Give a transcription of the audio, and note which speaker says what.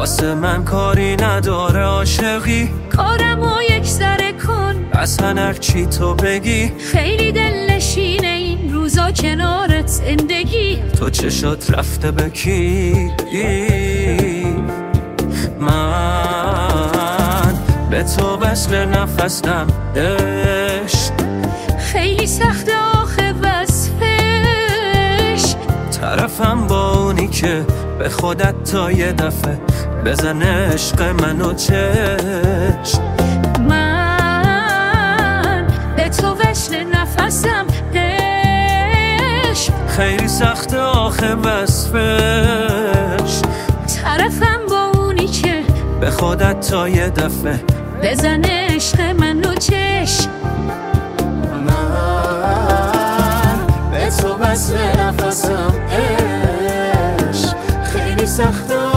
Speaker 1: واسه من کاری نداره عاشقی،
Speaker 2: کارمو یک ذره کن
Speaker 1: اصلا هرچی تو بگی.
Speaker 2: خیلی دلنشینه این روزا کنارت زندگی.
Speaker 1: تو چشات رفته به کی؟ من به تو وصل نفسم عشق،
Speaker 2: خیلی سخته آخه وصفش.
Speaker 1: طرفم با اونی که به خودت تا یه دفعه بزن عشق منو چشم.
Speaker 2: من به تو وصل نفسم عشق،
Speaker 1: خیلی سخته آخه وصفش.
Speaker 2: طرفم با اونی که
Speaker 1: به خودت تا یه دفعه
Speaker 2: بزن عشق منو چشم.
Speaker 1: من به تو وصل نفسم عشق، خیلی سخته